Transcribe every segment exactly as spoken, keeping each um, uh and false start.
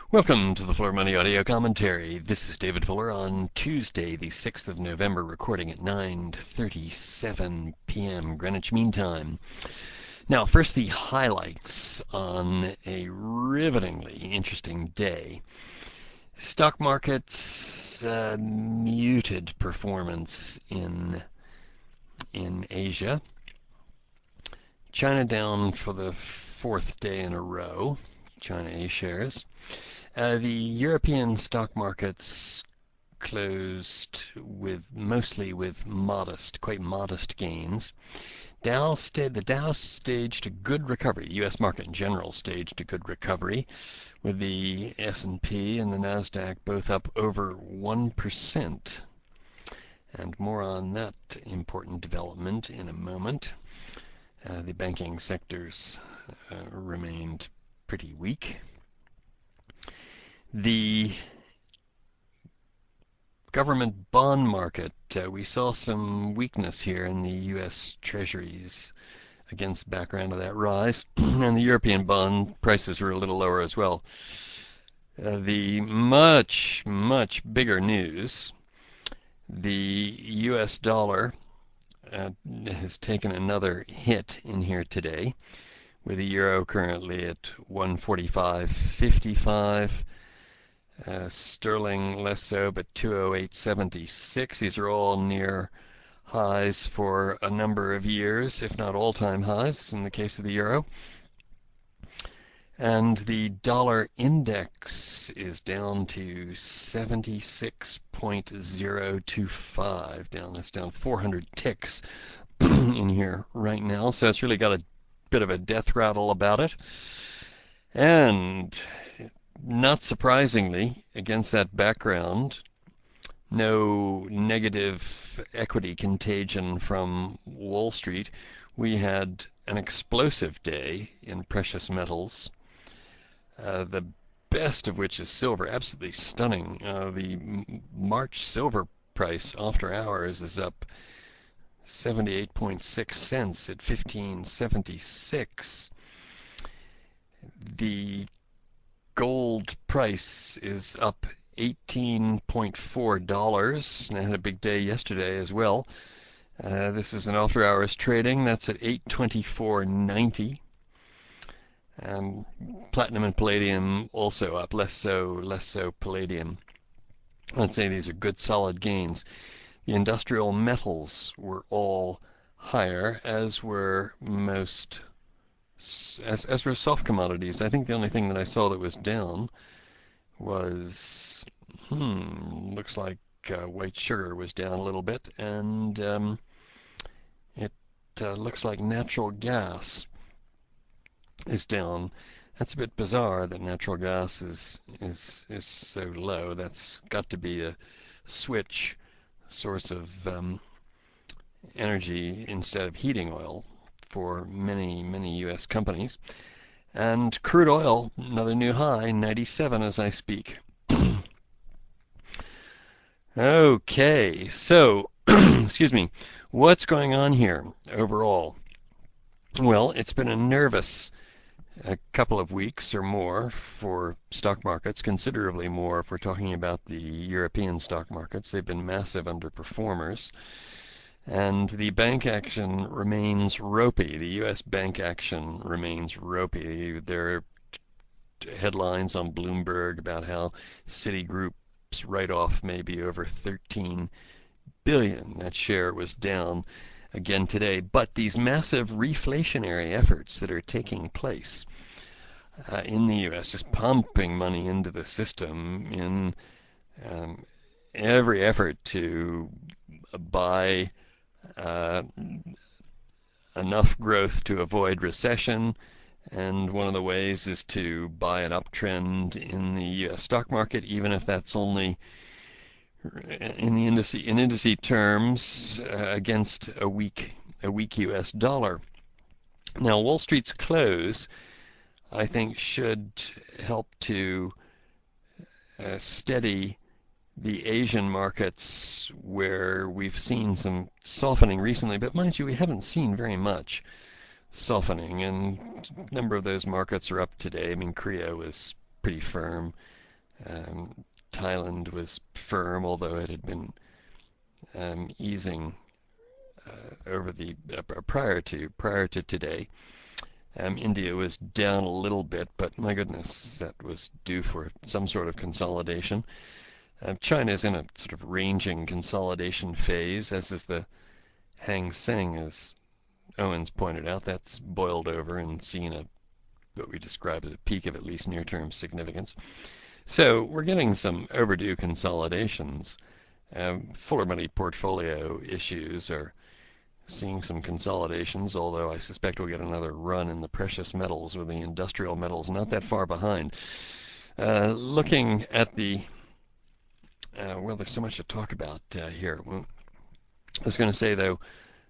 Welcome to the Floor Money Audio Commentary. This is David Fuller on Tuesday, the sixth of November, recording at nine thirty-seven p m Greenwich Mean Time. Now, first the highlights on a rivetingly interesting day. Stock markets, uh, muted performance in in Asia. China down for the fourth day in a row. China A shares. Uh, the European stock markets closed with mostly with modest, quite modest gains. Dow stayed, the Dow staged a good recovery. The U S market in general staged a good recovery, with the S and P and the Nasdaq both up over one percent. And more on that important development in a moment. Uh, the banking sectors uh, remained pretty weak. The government bond market, uh, we saw some weakness here in the U S Treasuries against the background of that rise, and the European bond prices were a little lower as well. Uh, the much, much bigger news, the U S dollar uh, has taken another hit in here today, with the euro currently at one forty-five fifty-five. Uh, sterling less so, but two oh eight seventy-six. These are all near highs for a number of years, if not all-time highs in the case of the euro. And the dollar index is down to seventy-six point oh two five. Down, that's down four hundred ticks in here right now. So it's really got a bit of a death rattle about it. And not surprisingly, against that background, no negative equity contagion from Wall Street. We had an explosive day in precious metals, uh, the best of which is silver, absolutely stunning. Uh, the March silver price after hours is up seventy-eight point six cents at fifteen seventy-six. The gold price is up eighteen point four dollars, and I had a big day yesterday as well. Uh, this is an after hours trading. That's at eight twenty-four ninety. And platinum and palladium also up, less so, less so palladium. I'd say these are good solid gains. The industrial metals were all higher, as were most As, as for soft commodities, I think the only thing that I saw that was down was, hmm, looks like uh, white sugar was down a little bit, and um, it uh, looks like natural gas is down. That's a bit bizarre that natural gas is is is so low. That's got to be a switch source of um, energy instead of heating oil for many, many U S companies. And crude oil, another new high, ninety-seven as I speak. Okay, so, excuse me, what's going on here overall? Well, it's been a nervous a couple of weeks or more for stock markets, considerably more if we're talking about the European stock markets. They've been massive underperformers. And the bank action remains ropey. The U S bank action remains ropey. There are headlines on Bloomberg about how Citigroup's write-off may be over thirteen billion dollars. That share was down again today. But these massive reflationary efforts that are taking place uh, in the U S, just pumping money into the system in um, every effort to buy Uh, enough growth to avoid recession, and one of the ways is to buy an uptrend in the U S stock market, even if that's only in the indice, in indice terms uh, against a weak a weak U S dollar. Now, Wall Street's close, I think, should help to uh, steady the Asian markets, where we've seen some softening recently, but mind you, we haven't seen very much softening, and a number of those markets are up today. I mean, Korea was pretty firm. Um, Thailand was firm, although it had been um, easing uh, over the uh, prior to prior to today. Um, India was down a little bit, but my goodness, that was due for some sort of consolidation. Uh, China is in a sort of ranging consolidation phase, as is the Hang Seng, as Owens pointed out. That's boiled over and seen a what we describe as a peak of at least near-term significance. So we're getting some overdue consolidations. Um, Fuller Money portfolio issues are seeing some consolidations, although I suspect we'll get another run in the precious metals with the industrial metals not that far behind. Uh, looking at the, uh, well, there's so much to talk about uh, here. Well, I was going to say, though,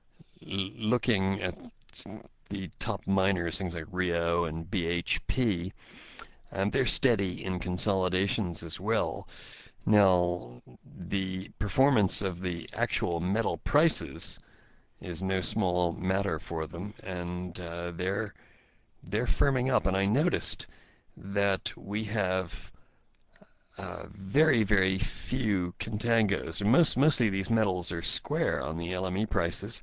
looking at the top miners, things like Rio and B H P, um, they're steady in consolidations as well. Now, the performance of the actual metal prices is no small matter for them, and uh, they're they're firming up. And I noticed that we have uh, very very few contangos. Most mostly these metals are square on the L M E prices,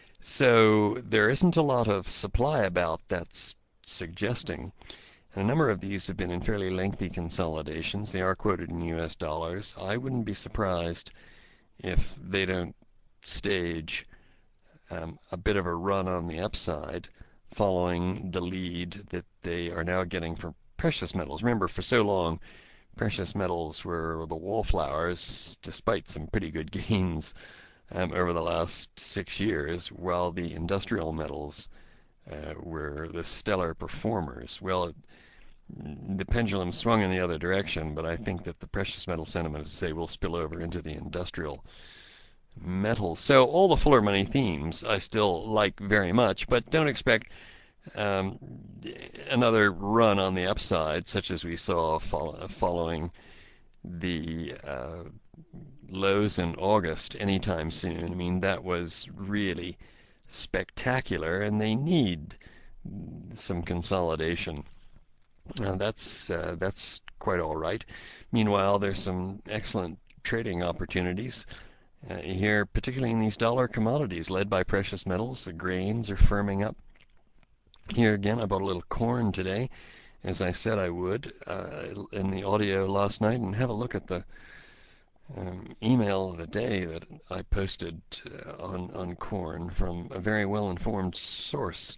so there isn't a lot of supply about that's suggesting. And a number of these have been in fairly lengthy consolidations. They are quoted in U S dollars. I wouldn't be surprised if they don't stage um, a bit of a run on the upside following the lead that they are now getting for precious metals. Remember, for so long, precious metals were the wallflowers, despite some pretty good gains um, over the last six years, while the industrial metals uh, were the stellar performers. Well, the pendulum swung in the other direction, but I think that the precious metal sentiment, as I say, will spill over into the industrial metals. So all the Fuller Money themes I still like very much, but don't expect um, another run on the upside, such as we saw follow, following the uh, lows in August anytime soon. I mean, that was really spectacular, and they need some consolidation. Uh, that's uh, that's quite all right. Meanwhile, there's some excellent trading opportunities uh, here, particularly in these dollar commodities led by precious metals. The grains are firming up. Here again, I bought a little corn today, as I said I would uh, in the audio last night, and have a look at the um, email of the day that I posted uh, on on corn from a very well-informed source.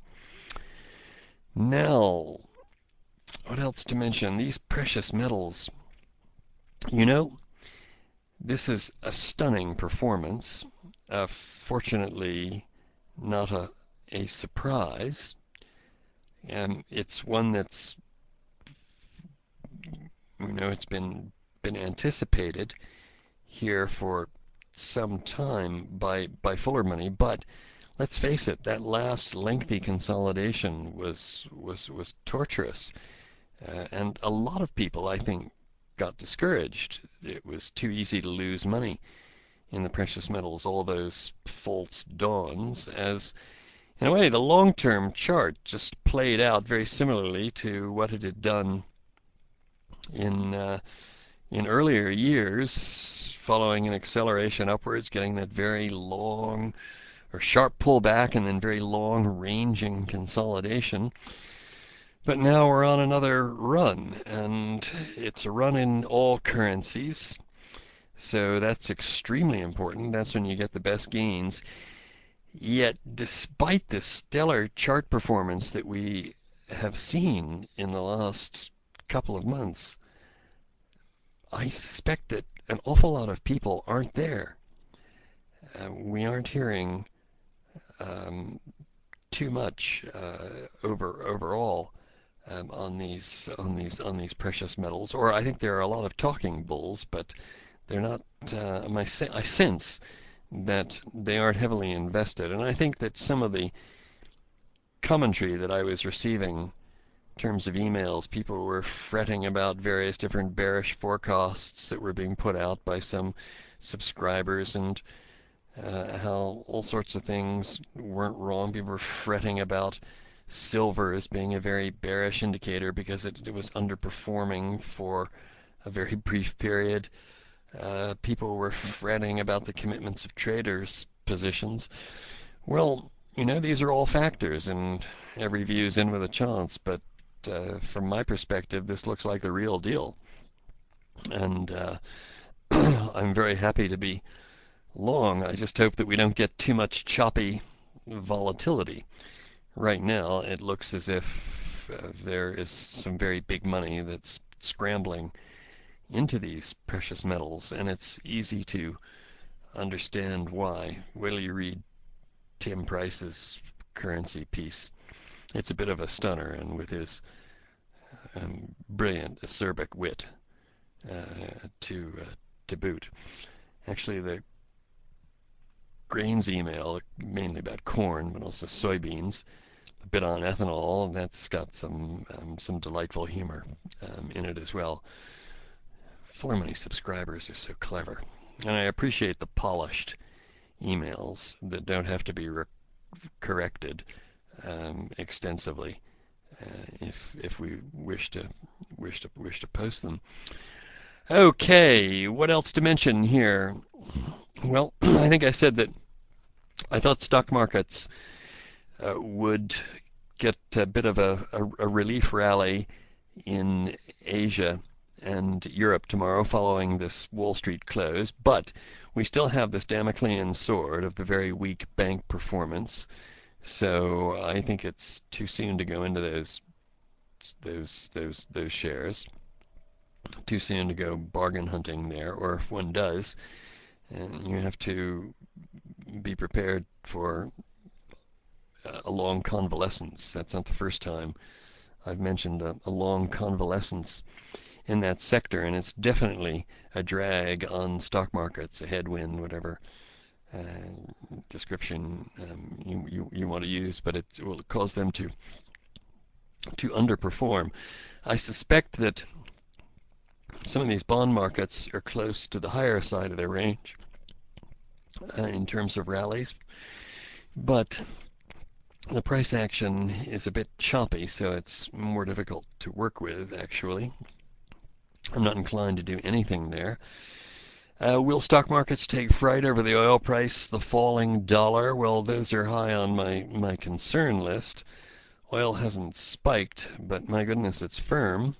Now, what else to mention? These precious metals. You know, this is a stunning performance. Uh, fortunately, not a, a surprise. And it's one that's, you know, it's been been anticipated here for some time by by Fuller Money. But let's face it, that last lengthy consolidation was was was torturous, uh, and a lot of people, I think, got discouraged. It was too easy to lose money in the precious metals, all those false dawns, as in a way the long-term chart just played out very similarly to what it had done in uh, in earlier years, following an acceleration upwards, getting that very long or sharp pullback and then very long ranging consolidation. But now we're on another run, and it's a run in all currencies. So that's extremely important. That's when you get the best gains. Yet, despite the stellar chart performance that we have seen in the last couple of months, I suspect that an awful lot of people aren't there. Uh, we aren't hearing um, too much uh, over overall um, on these on these on these precious metals. Or I think there are a lot of talking bulls, but they're not. Uh, my I sense that they aren't heavily invested, and I think that some of the commentary that I was receiving in terms of emails, people were fretting about various different bearish forecasts that were being put out by some subscribers, and uh, how all sorts of things weren't wrong. People were fretting about silver as being a very bearish indicator because it, it was underperforming for a very brief period, uh, people were fretting about the commitments of traders' positions. Well, you know, these are all factors, and every view is in with a chance. But uh, from my perspective, this looks like the real deal, and uh, I'm very happy to be long. I just hope that we don't get too much choppy volatility. Right now, it looks as if uh, there is some very big money that's scrambling into these precious metals, and it's easy to understand why. Wait till you read Tim Price's currency piece. It's a bit of a stunner, and with his um, brilliant acerbic wit uh, to uh, to boot. Actually, the grains email, mainly about corn, but also soybeans, a bit on ethanol, and that's got some um, some delightful humor um, in it as well. For many subscribers are so clever, and I appreciate the polished emails that don't have to be re- corrected um, extensively uh, if if we wish to wish to wish to post them. Okay, what else to mention here? Well, I think I said that I thought stock markets uh, would get a bit of a, a, a relief rally in Asia and Europe tomorrow following this Wall Street close, but we still have this Damoclean sword of the very weak bank performance. So I think it's too soon to go into those those those those shares. Too soon to go bargain hunting there, or if one does, and you have to be prepared for a long convalescence. That's not the first time I've mentioned a, a long convalescence in that sector, and it's definitely a drag on stock markets, a headwind, whatever uh, description um, you, you, you want to use, but it will cause them to to underperform. I suspect that some of these bond markets are close to the higher side of their range uh, in terms of rallies, but the price action is a bit choppy, so it's more difficult to work with, actually. I'm not inclined to do anything there. Uh, will stock markets take fright over the oil price, the falling dollar? Well, those are high on my, my concern list. Oil hasn't spiked, but my goodness, it's firm.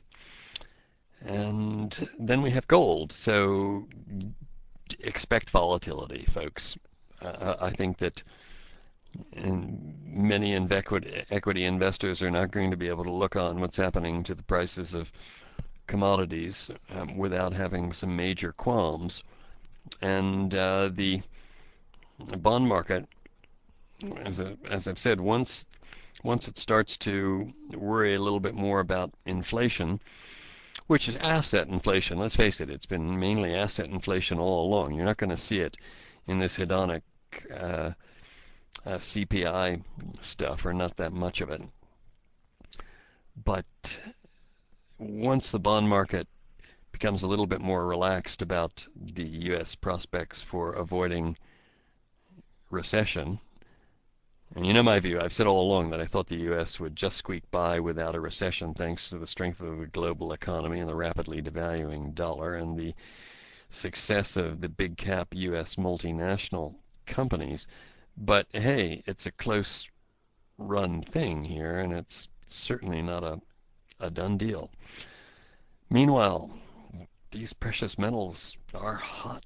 And then we have gold, so expect volatility, folks. Uh, I think that and many equity investors are not going to be able to look on what's happening to the prices of commodities um, without having some major qualms. And uh, the bond market, as, a, as I've said, once once it starts to worry a little bit more about inflation, which is asset inflation. Let's face it, it's been mainly asset inflation all along. You're not going to see it in this hedonic uh, uh, C P I stuff, or not that much of it. But once the bond market becomes a little bit more relaxed about the U S prospects for avoiding recession, and you know my view, I've said all along that I thought the U S would just squeak by without a recession thanks to the strength of the global economy and the rapidly devaluing dollar and the success of the big cap U S multinational companies. But hey, it's a close run thing here, and it's certainly not a, a done deal. Meanwhile, these precious metals are hot.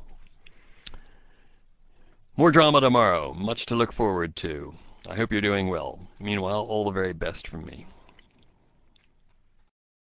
More drama tomorrow, much to look forward to. I hope you're doing well. Meanwhile, all the very best from me.